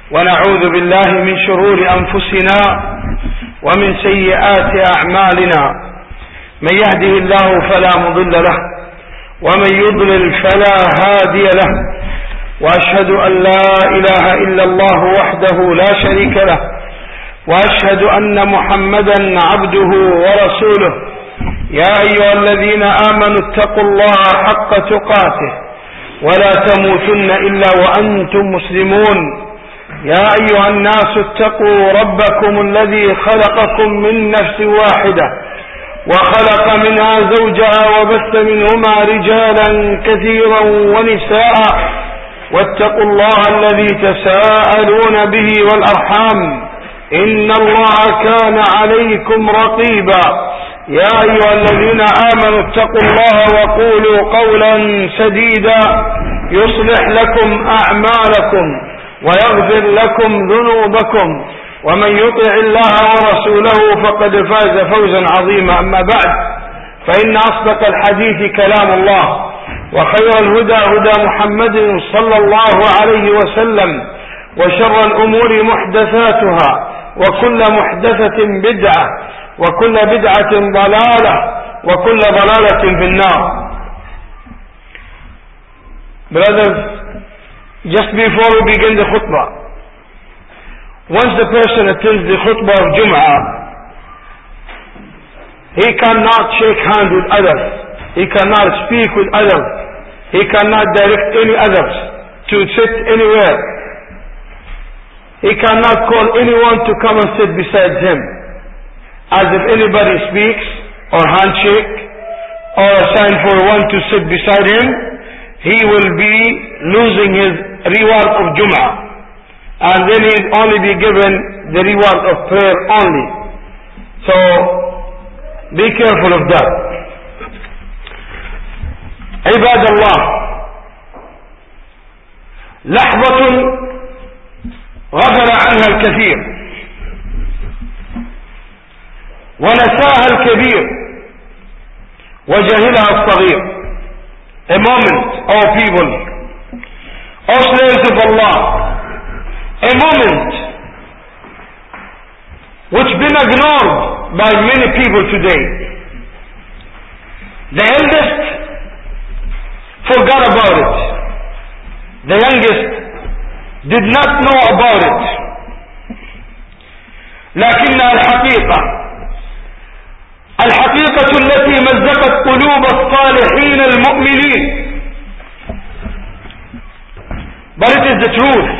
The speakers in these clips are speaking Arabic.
ونعوذ بالله من شرور أنفسنا ومن سيئات أعمالنا. من يهده الله فلا مضل له ومن يضلل فلا هادي له، وأشهد أن لا إله إلا الله وحده لا شريك له، وأشهد أن محمدا عبده ورسوله. يا أيها الذين آمنوا اتقوا الله حق تقاته ولا تموتن إلا وأنتم مسلمون. يا أيها الناس اتقوا ربكم الذي خلقكم من نفس واحدة وخلق منها زوجها وبث منهما رجالا كثيرا ونساء، واتقوا الله الذي تساءلون به والأرحام إن الله كان عليكم رقيبا. يا أيها الذين آمنوا اتقوا الله وقولوا قولا سديدا يصلح لكم أعمالكم ويغفر لكم ذنوبكم، ومن يطع الله ورسوله فقد فاز فوزا عظيما. أما بعد، فإن أصدق الحديث كلام الله، وخير الهدى هدى محمد صلى الله عليه وسلم، وشر الأمور محدثاتها، وكل محدثة بدعة، وكل بدعة ضلالة، وكل ضلالة في النار. Brothers, just before we begin the khutbah, once the person attends the khutbah of Jum'ah, he cannot shake hands with others, he cannot speak with others, he cannot direct any others to sit anywhere, he cannot call anyone to come and sit beside him. As if anybody speaks or handshake or a sign for one to sit beside him, he will be losing his reward of Jum'ah, and then he will only be given the reward of prayer only. So be careful of that. عباد الله، لحظة غفل عنها الكثير ونساها الكبير وجهلها الصغير. A moment, O people, O slaves of Allah, a moment which been ignored by many people today. The eldest forgot about it. The youngest did not know about it. لكنها الحقيقة التي مزقت قلوب الصالحين المؤمنين. But it is the truth.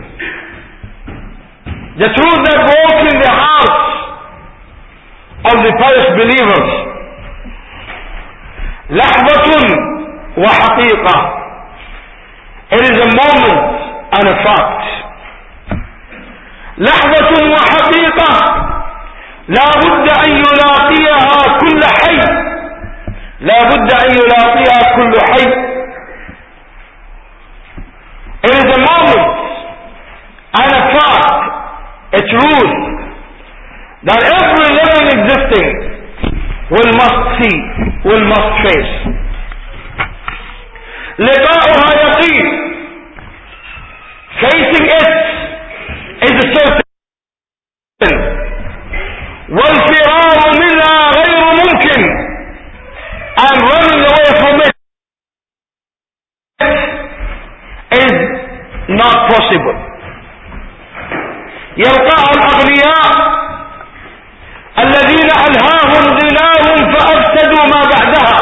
The truth that broke in the hearts of the pious believers. لحظة وحقيقة. It is a moment and a fact. لحظة وحقيقة لا بد أن يلاقيها كل حي، لا بد أن يلاقيها كل حي. It is a moment and a fact, a truth that every living existing must see, must face. لقاؤها يقين. Facing it is a certain. والفرار منها غير ممكن, and running away from it is not possible. يلقاها الأغنياء الذين ألهاهم غناهم فأفسدوا ما بعدها.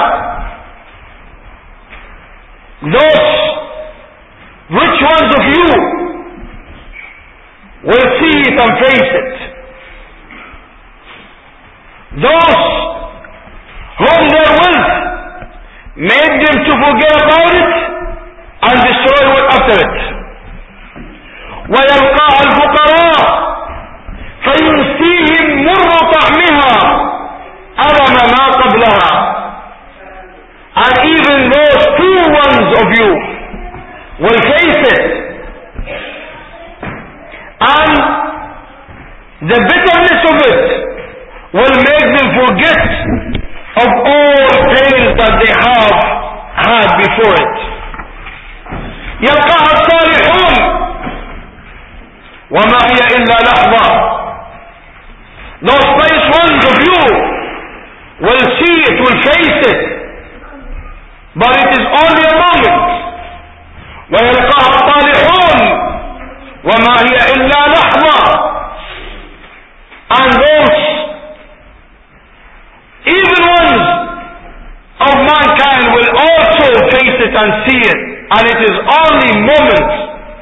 Those rich ones of you will see it and face it. Those whom their wealth made them to forget about it and destroy what after it. ويلقاها الفقراء فينسيهم مر طعمها ألم ما قبلها. And even those poor ones of you will face it, and the bitterness of it will make them forget of all pains that they have had before it. يلقاها الصالحون وما هي إلا لحظة. Those pious ones of you will see it, will face it, but it is only a moment. ويلقاها الصالحون وما هي إلا لحظة. And those evil ones of mankind will also face it and see it, and it is only moments.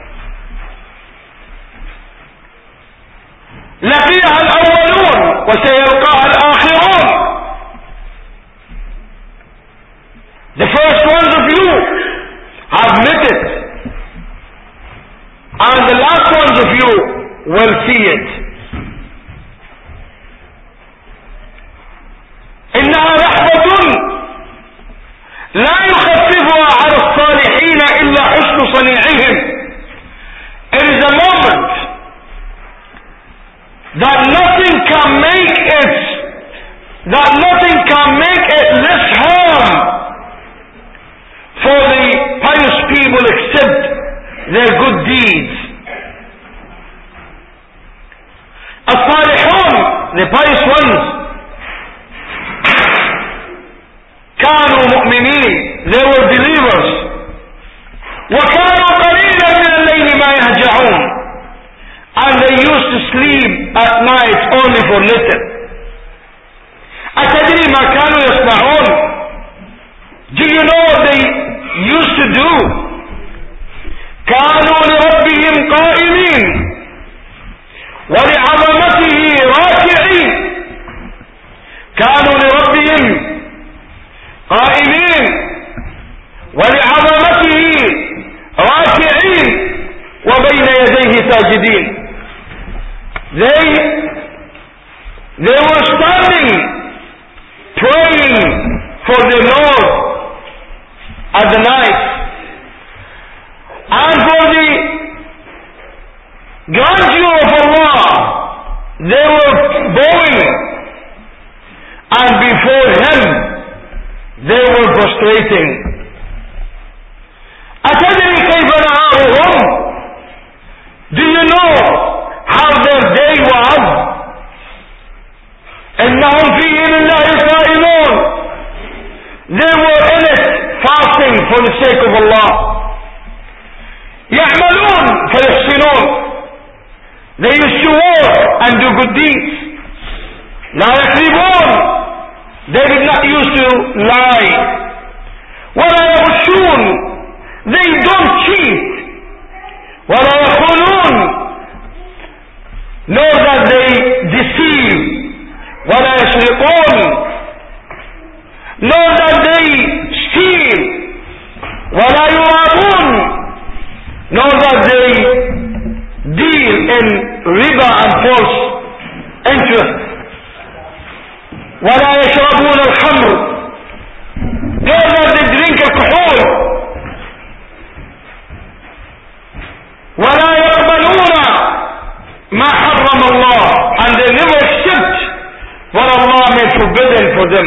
لقيها الأولون وسيلقاها الآخرون. The first ones of you have met it, and the last ones of you will see it. إنها لحظة لا يخففها على الصالحين إلا حسن صنيعهم. It is a moment that nothing can make it less harm for the pious people except their good deeds. الصالحون, the pious ones, كانوا مؤمنين, they were believers. وكانوا قليلا من الليل ما يهجعون, and they used to sleep at night only for little. أتدري ما كانوا يصنعون? Do you know what they used to do? كانوا لربهم قائمين ولعظمته راكعين. كانوا لربهم قائمين ولعظمته راكعين وبين يديه ساجدين. They were standing praying for the Lord at the night, and for the grandeur of Allah they were bowing, and before Him they were prostrating. أتدري كيف نهارهم? Do you know how their day was? إنهم فيه لله صائمون. They were in it fasting for the sake of Allah. يعملون فيحسنون. They used to work and do good deeds. لا يكذبون. They did not used to lie. ولا يغشون. They don't cheat. ولا يخونون. Nor that they deceive. ولا يسرقون. Nor that they steal. ولا يرابون. Nor that they deal in riba and false interest. ولا يشربون الخمر. Nor that they drink alcohol. ولا يقبلون ما حرم الله, and they never accept what Allah made forbidden for them.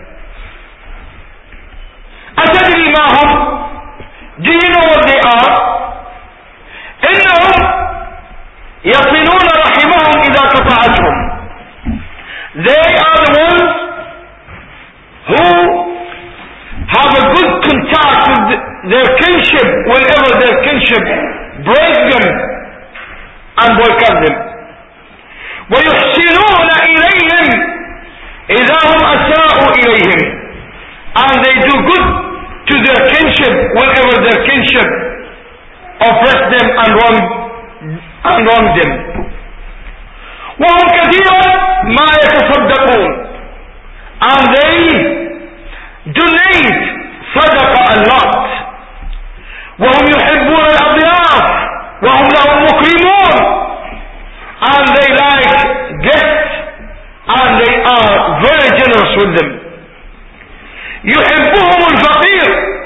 أتدري ما هم? Do you know what they are? إنهم يصلون رحمهم إذا قطعتهم. They are the ones who have a good contact with their kinship whenever their kinship breaks them and boycott them. ويحسنون إليهم إذا هم أساءوا إليهم, and they do good to their kinship whenever their kinship oppress them and wrong them. وهم كثيرا ما يتصدقون, and they donate صدقة a lot. وهم يحبون الأضياف وهم لهم مكرمون, and they like guests and they are very generous with them. يحبهم الفقير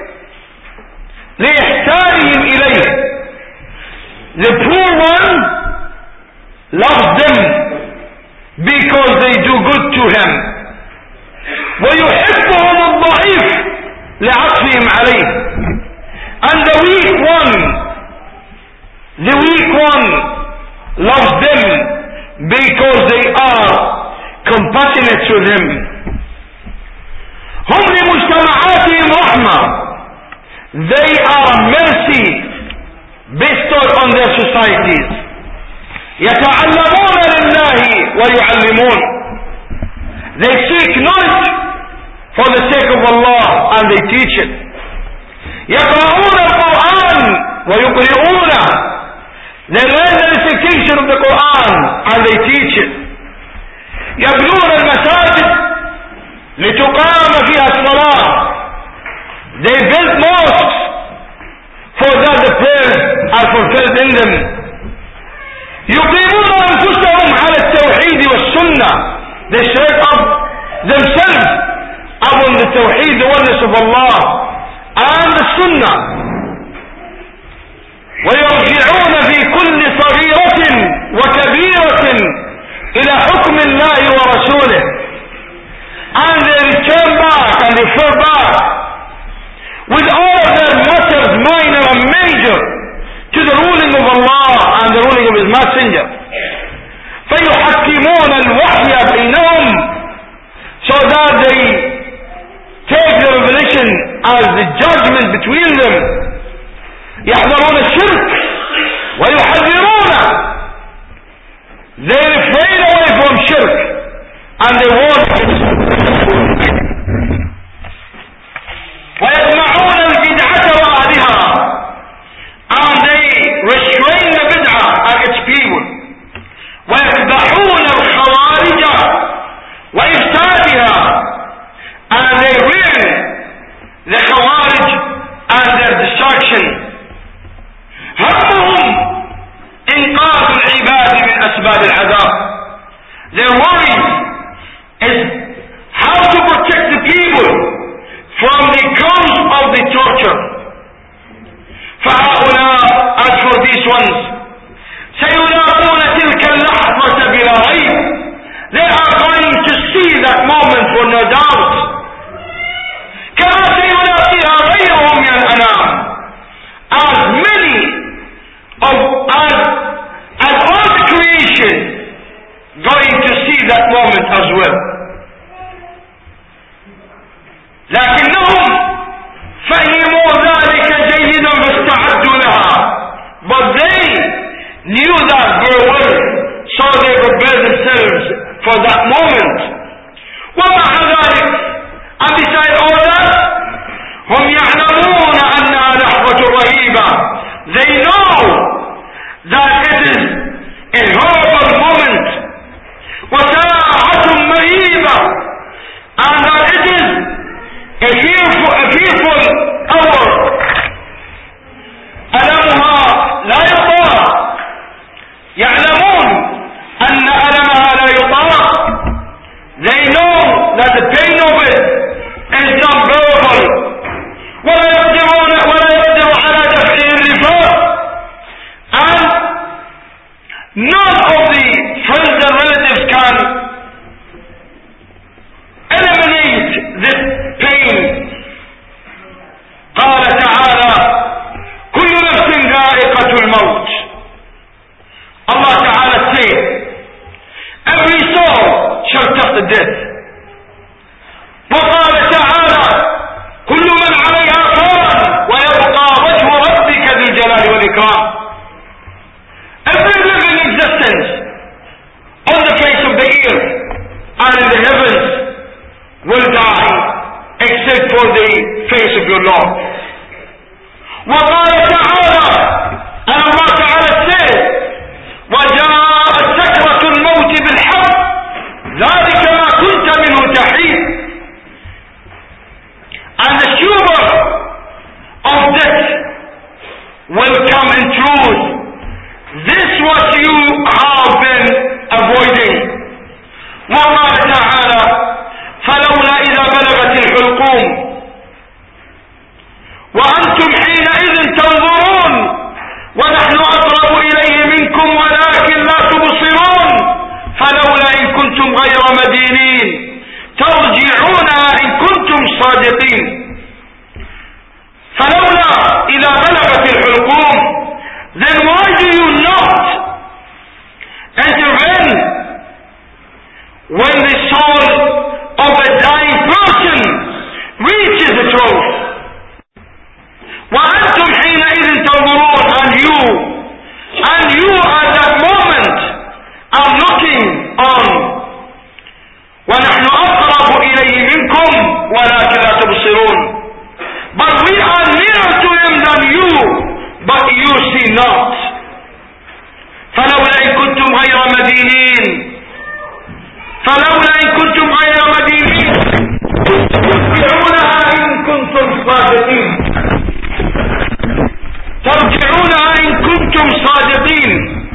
لإحسانهم إليه. The poor one loves them because they do good to him. ويحبهم الضعيف لعطفهم عليه. And the weak one because they are compassionate to them. هم لمجتمعاتهم رحمة. They are mercy bestowed on their societies. يتعلمون لله ويعلمون. They seek knowledge for the sake of Allah and they teach it. يقرؤون القرآن ويقرؤونه. They learn the recitation of the Quran and they teach it. يبنون المساجد لتقام فيها الصلاة. They build mosques for that the prayers are fulfilled in them. يقيمون أنفسهم على التوحيد والسنة. They set up themselves upon the tawheed, the oneness of Allah and the sunnah. ويرجعون في كل صغيرة وكبيرة إلى حكم الله ورسوله. And they return back and refer back with all of their matters, minor and major, to the ruling of Allah and the ruling of His Messenger. فيحكمون الوحي بينهم, so that they take the revelation as the judgment between them. يحذرون الشرك ويحذرونه. They refrain away from shirk and they warn against it. ويجمعون البدعة وأهلها, and they restrain the bid'ah and its people. ويفضحون الخوارج وإفسادها, and they ruin the Khawarij and their destruction. همهم إنقاذ العباد من أسباب العذاب. Their worry is how to protect the people from the cause of the torture. فهؤلاء, as for these ones, سيلاقون تلك اللحظة بلا ريب. They are going to see that moment for no doubt. كما سيلاقيها غيرهم من الأنام. As many of as all the creation going to see that moment as well. لكنهم فهموا ذلك جيدا فاستعدوا لها. But they knew that very well, so they prepared themselves for that moment. ومع ذلك, and beside all that, هم يعلمون أنها لحظة رهيبة. They know that it is a horrible moment. وساعة مريبة, and that it is a fearful hour. ألمها لا يطاق. يعلمون أن ألمها لا يطاق. They know that the pain of it is not bearable. ولا يقدر على دفع الرفاق. And none of the friends and relatives can eliminate this pain. قال تعالى: كل نفس ذائقة الموت. Allah Ta'ala said, every soul shall taste the death. وقال تعالى: كل من عليها فان ويبقى وجه ربك ذي الجلال والإكرام. Every living existence on the face of the earth and in the heavens will die except for the face of your Lord. وقال تعالى, and Allah Ta'ala said, وجاءت سكرة الموت بالحق ذلك ما كنت منه تحيد. And the humor of death will come in truth. This what you have been avoiding. وقال تعالى: فلولا إذا بلغت الحلقوم وأنتم حينئذ تنظرون ونحن أقرب إليه منكم ولكن لا تبصرون فلولا إن كنتم غير مدينين ترجعونها إن كنتم صادقين. فلولا إذا بلغت الحلقوم, then why do you not intervene And you at that moment are knocking on. وَنَحْنُ أَقْرَبُ إِلَيْهِ مِنْكُمْ وَلَكِنْ لَا تُبْصِرُونَ. But we are nearer to him than you, but you see not. فَلَوْلَا إِن كُنْتُمْ غَيْرَ مَدِينِينَ فَلَوْلَا إِن كُنْتُمْ غَيْرَ مَدِينِينَ ترجعونها إن كنتم صادقين. ترجعونها إن كنتم صادقين.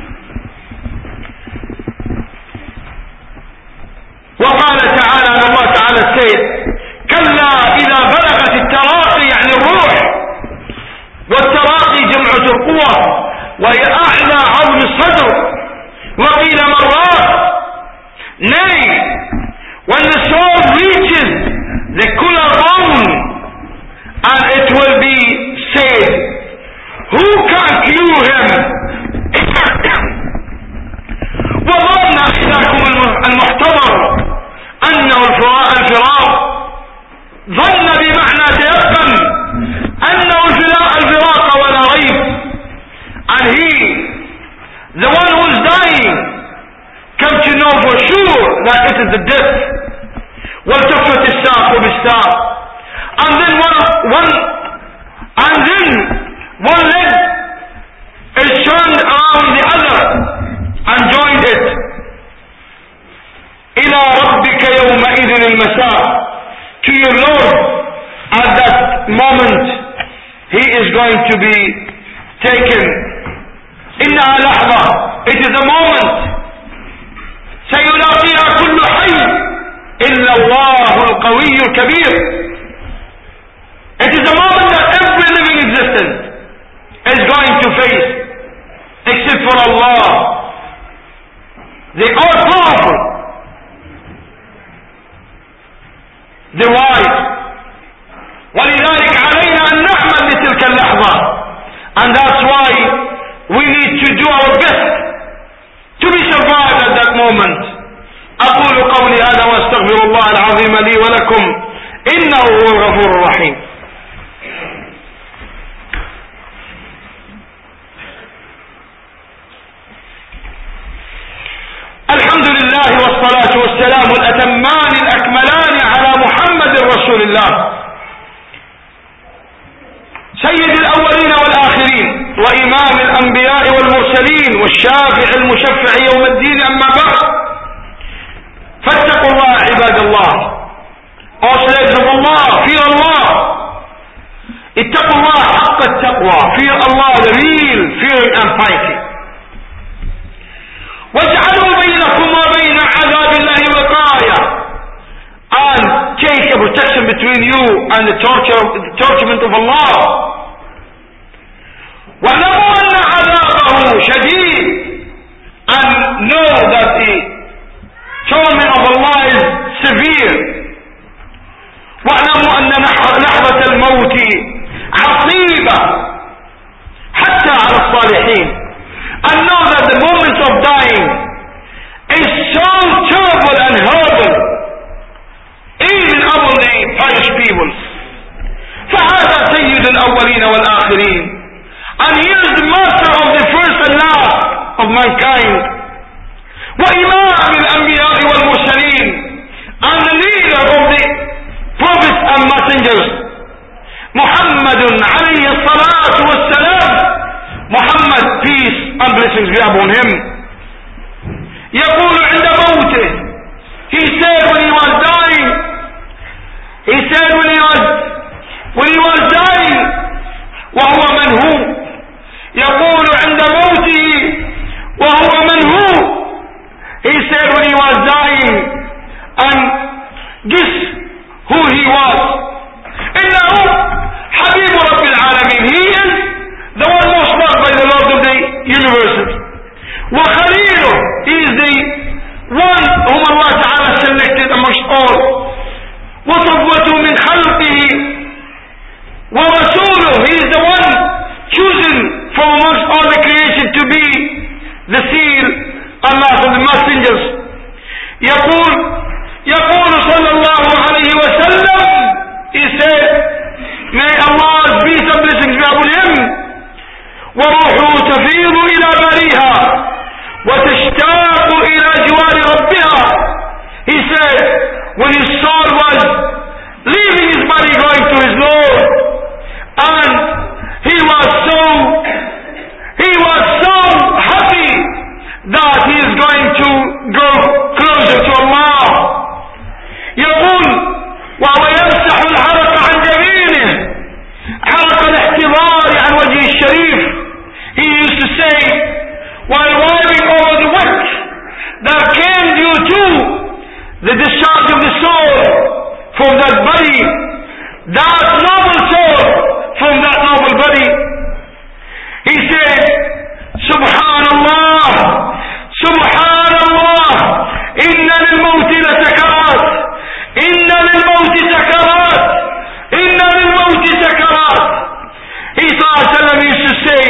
وقال تعالى أن الله تعالى said كلا إذا بلغت التراقي يعني الروح، والتراقي جمع القوة وهي أعلى عظم الصدر. وقيل مرات nay, when the soul reaches the collarbone, and it will be said, who can cure him? وظن أخلاكم المحتضر أنه الفراق. ظن بمعنى تيقن أنه الفراق ولا ريب. And he, the one who is dying, come to know for sure that it is the death. وَالْتَفَّتِ السَّاقُ بِالسَّاقِ. And then one leg is turned around the other and joined it. إِلَى رَبِّكَ يَوْمَئِذٍ الْمَسَاقُ. To your Lord at that moment he is going to be taken. إِنَّهَا لَحْظَةٌ. It is a moment. سيلاقيها كل حي إلا الله القوي الكبير. It is a moment that every living existence is going to face, except for Allah, the all-powerful, the wise. ولذلك علينا أن نعمل لتلك اللحظة. And that's why we need to do our best to be survived at that moment. أقول قولي هذا وأستغفر الله العظيم لي ولكم إنه هو الغفور الرحيم. الحمد لله والصلاة والسلام الأتمان الأكملان على محمد رسول الله سيد الأولين والآخرين وإمام الأنبياء والمرسلين والشافع المشفع يوم الدين. أما بعد، فاتقوا الله عباد الله. O slaves of Allah, fear Allah. اتقوا الله حق التقوى. Fear Allah, the real fearing and piety. واجعلوا بينكم وبين عذاب الله وقاية. And take a protection between you and the torturement of Allah. واعلموا أن عذابه شديد. And know that the torment of Allah is severe. واعلموا أن لحظة الموت عصيبة حتى على الصالحين. And know that the moment of dying is so terrible and horrible even among the pious people. فهذا سيد الأولين والآخرين. And he is the master of the first and last of mankind. وإمام الأنبياء والمرسلين. And the leader of the prophets and messengers. محمد عليه الصلاة والسلام. Muhammad, peace and blessings be upon him. يقول عند موته. He said when he was dying. He said when he was dying. وهو من هو. يقول عند موته وهو من هو. He said when he was dying, and guess who he was. إنه حبيب رب العالمين. He is the one most loved by the Lord of the universe. وخليله. He is the one whom Allah Ta'ala selected among go closer to Allah. يقول وهو يمسح العرق عن جبينه عرق الاحتضار عن وجهه الشريف. He used to say while wiping over the wet that came due to the discharge of the soul from that body, that noble soul from that noble body. He said, Subhanallah, Subhanallah, inna lil-mawti la-sakarat, inna lil-mawti sakarat, inna lil-mawti sakarat. He used to say,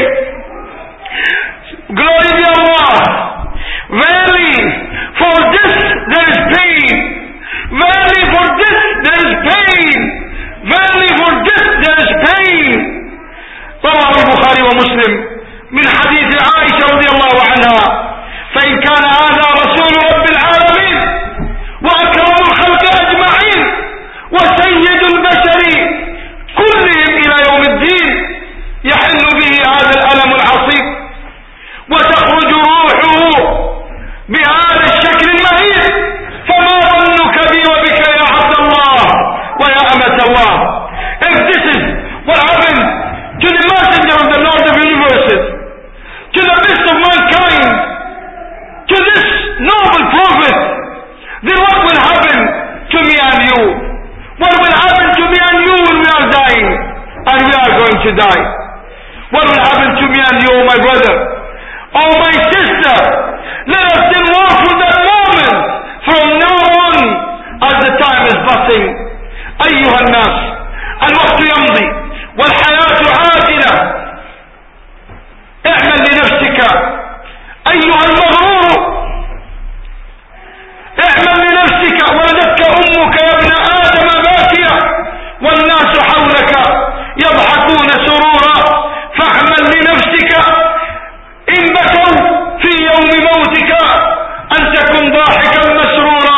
glory to Allah, verily for this there is pain, verily for this there is pain, verily for this there is pain. رواه البخاري ومسلم من حديث عائشة رضي الله عنها. فإن كان هذا رسول رب العالمين وأكرم الخلق أجمعين وسيد البشر كلهم إلى يوم الدين يحل به هذا الألم العصيب وتخرج روحه بهذا الشكل المهين، فما ظنك بي وبك يا عبد الله ويا أمة الله. If this is what happened to the messenger of the Lord of universes, to the best of mankind, to this noble prophet, then what will happen to me and you? What will happen to me and you when we are dying? And we are going to die. What will happen to me and you, my brother? Oh my sister, let us then walk through that moment from now on as the time is passing. أيها الناس الوقت يمضي والحياة عاجلة، اعمل لنفسك أيها المغرور، اعمل لنفسك. ولدتك أمك يا ابن آدم باكية والناس حولك يضحكون سرورا، فاعمل لنفسك إن بكوا في يوم موتك أن تكن ضاحكا مسرورا.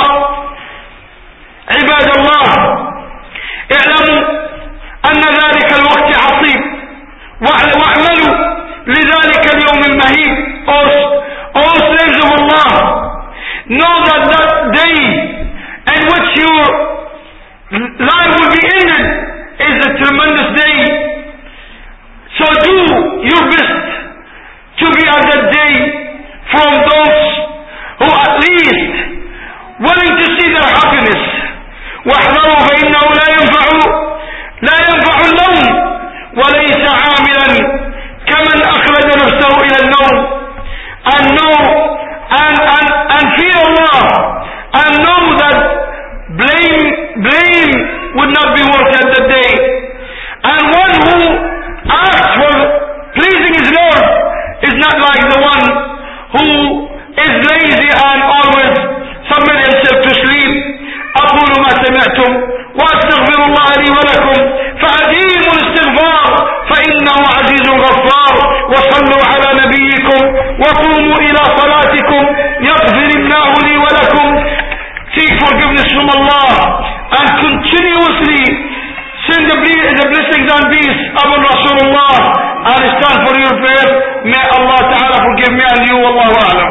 عباد الله، اعلموا أن ذلك الوقت عصيب واعملوا لذلك اليوم المهين. O slaves of Allah, know that that day in which your life will be ended is a tremendous day. So do your best to be at that day from those who at least willing to see their happiness. واحذروا فإنه لا ينفع اللوم وليس عاملا كمن أخرج نفسه إلى النوم. And know and fear Allah and know that blame would not be worth at the day. And one who asks for pleasing his Lord is not like the one who is lazy and always submit himself to sleep. أقول ما سمعتم وأستغفر الله لي ولكم فأديموا الاستغفار فإنه عزيز غفار. وصلوا على نبيكم وقوموا إلى صلاتكم يغفر الله لي ولكم. Seek forgiveness from Allah and continuously send the blessings and peace upon Rasulullah and stand for your prayer. May Allah Ta'ala forgive me and you. Wallahu a'lam.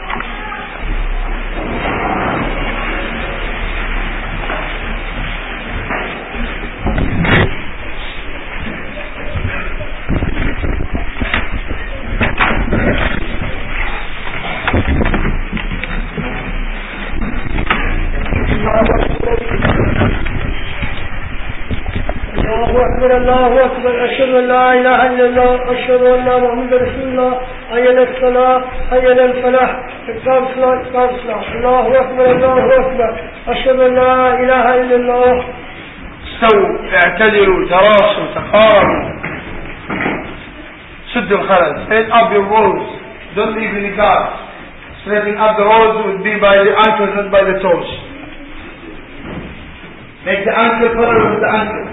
الله أكبر أشهد أن لا إله إلا الله أشهد أن محمدا رسول الله حي على الصلاة حي على الفلاح إقام الصلاة الله أكبر الله أكبر أشهد أن لا إله إلا الله. استووا اعتدلوا تراصوا تقاربوا سدوا الخلل. Straight up your rows, don't leave any gaps. Straightening up the rows would be by the ankles not by the toes. Make the ankle parallel with the ankle.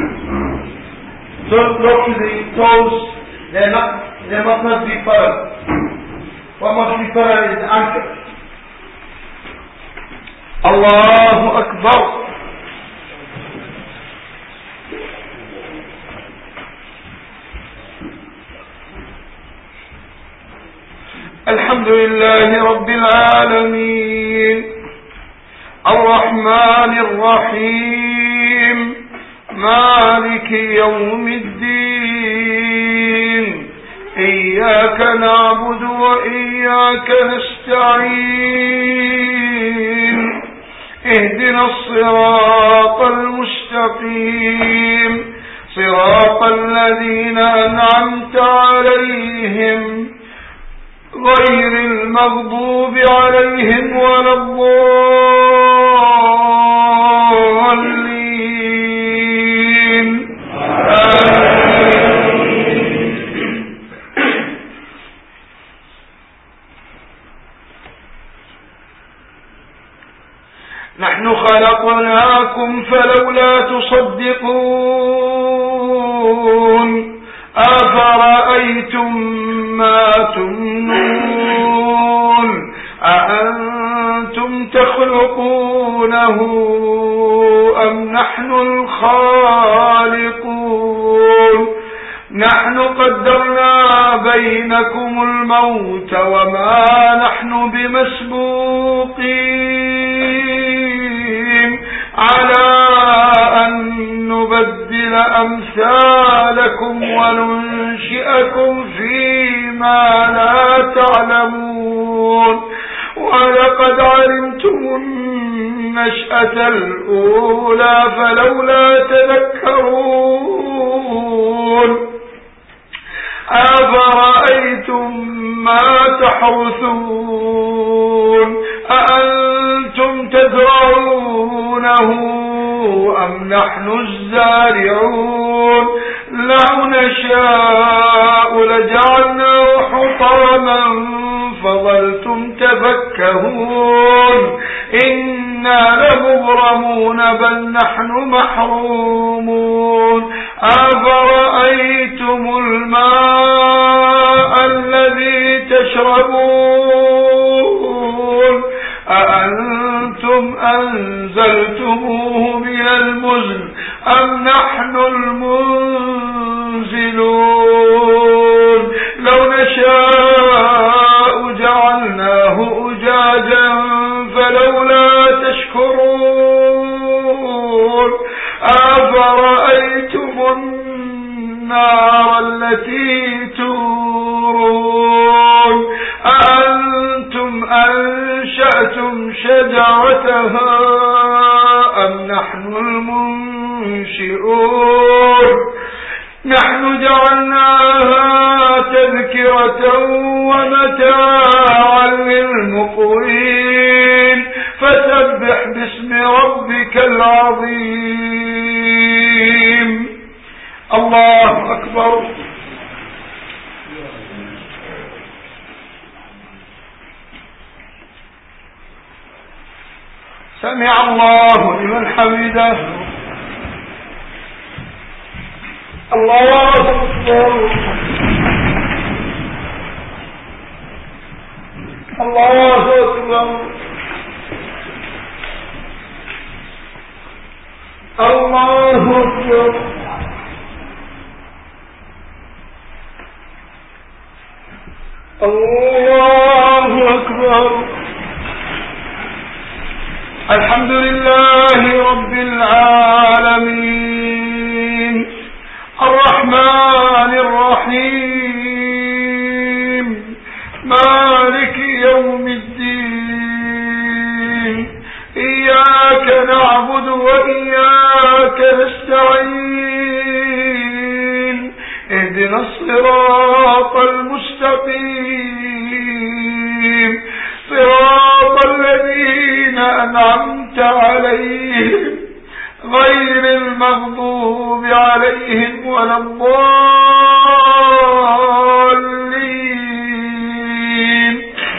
Don't look to the toes, they must not be parallel. What must be parallel is the ankle. Allahu Akbar. الحمد لله رب العالمين الرحمن الرحيم مالك يوم الدين إياك نعبد وإياك نستعين اهدنا الصراط المستقيم صراط الذين أنعمت عليهم غير المغضوب عليهم ولا الضالين نحن خلقناكم فلولا تصدقون أفرأيتم ما تمنون أأنتم تخلقونه أم نحن الخالقون نحن قدرنا بينكم الموت وما نحن بمسبوقين على أن نبدل أمثالكم وننشئكم فيما لا تعلمون ولقد علمتم النشأة الأولى فلولا تذكرون أفرأيتم ما تحرثون أأنتم تزرعونه أم نحن الزارعون لو نشاء لجعلناه حطاما فظلتم تفكهون إنا لمغرمون بل نحن محرومون أفرأيتم الماء الذي تشربون أأنتم أنزلتموه من المزن أم نحن المنزلون لو نشاء جعلناه أجاجا فلولا تشكرون أفرأيتم النار التي تورون أأنتم أنشأتم شجرتها أم نحن المنشئون نحن جعلناها تذكرة ومتاعا للمقوين فسبح باسم ربك العظيم الله أكبر سمع الله لمن حمده الله أكبر الله أكبر الله أكبر الله أكبر الحمد لله رب العالمين الرحمن الرحيم مالك يوم الدين إياك نعبد وإياك نستعين اهدنا الصراط المستقيم صراط الذين أنعمت عليهم غير المغضوب عليهم ولا الضالين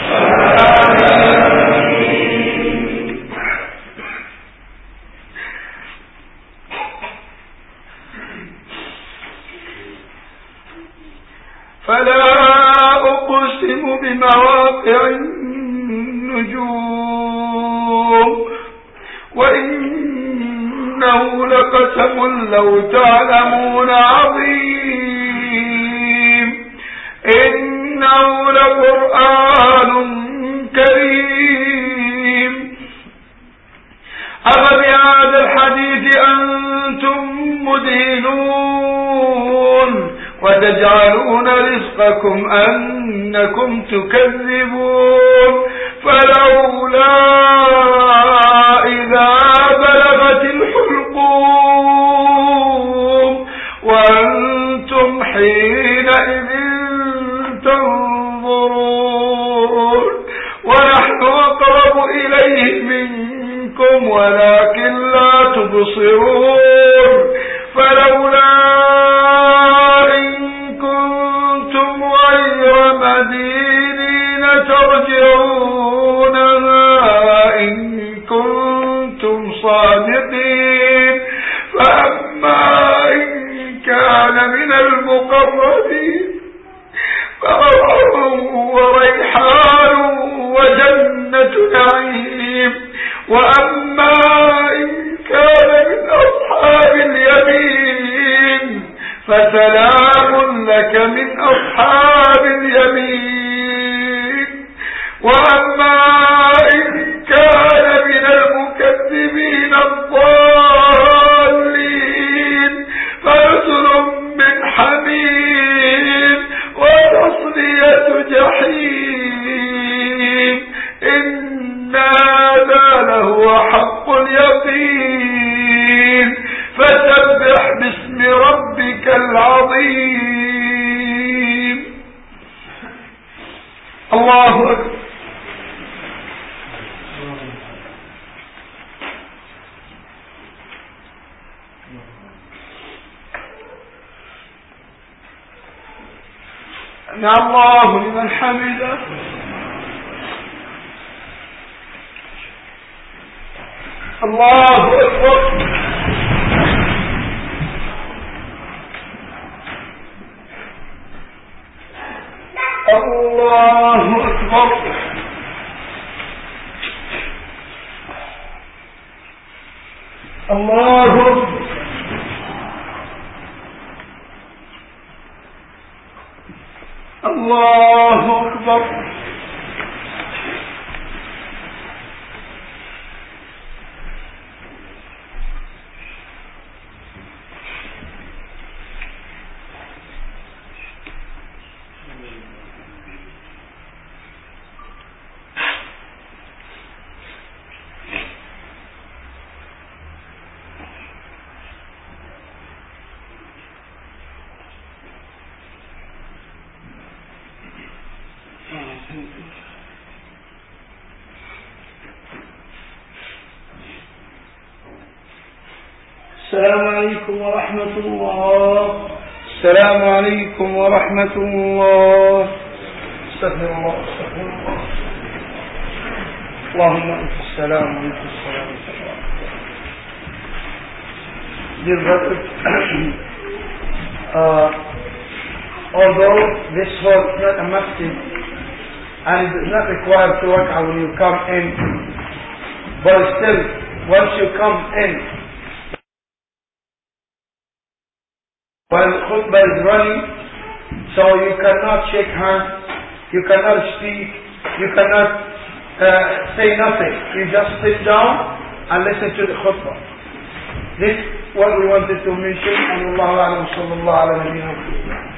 فلا أقسم بمواقع النجوم وإنه لقسم لو تعلمون عظيم إنه لقرآن كريم أفبهذا الحديث أنتم مدهنون وتجعلون رزقكم أنكم تكذبون فلولا إذا بلغت الحلقوم وأنتم حينئذ تنظرون ونحن أقرب إليه منكم ولكن لا تبصرون فلولا إن كنتم غير مدينين ترجعونها إن كنتم صادقين فأما إن كان من المقربين فروح وريحان وجنة نعيم وأما إن كان من أصحاب اليمين فسلام لك من أصحاب اليمين وأما إن كان من المكذبين الضالين فنزل من حميم وتصلية جحيم إن هذا لهو حق اليقين فسبح باسم ربك العظيم. الله أكبر. سمع الله لمن حمده. الله أكبر. الله أكبر. الله أكبر. الله أكبر. السلام عليكم ورحمة الله. السلام عليكم ورحمة الله. استغفر الله استغفر الله. اللهم أنت السلام وأنت السلام. Dear brothers, although this hall is not a masjid and it is not required to work out when you come in, but still, once you come in, while the khutbah is running, so you cannot shake hands, you cannot speak, you cannot say nothing. You just sit down and listen to the khutbah. This is what we wanted to mention. And Allahu A'lam, sallallahu alayhi wa sallam.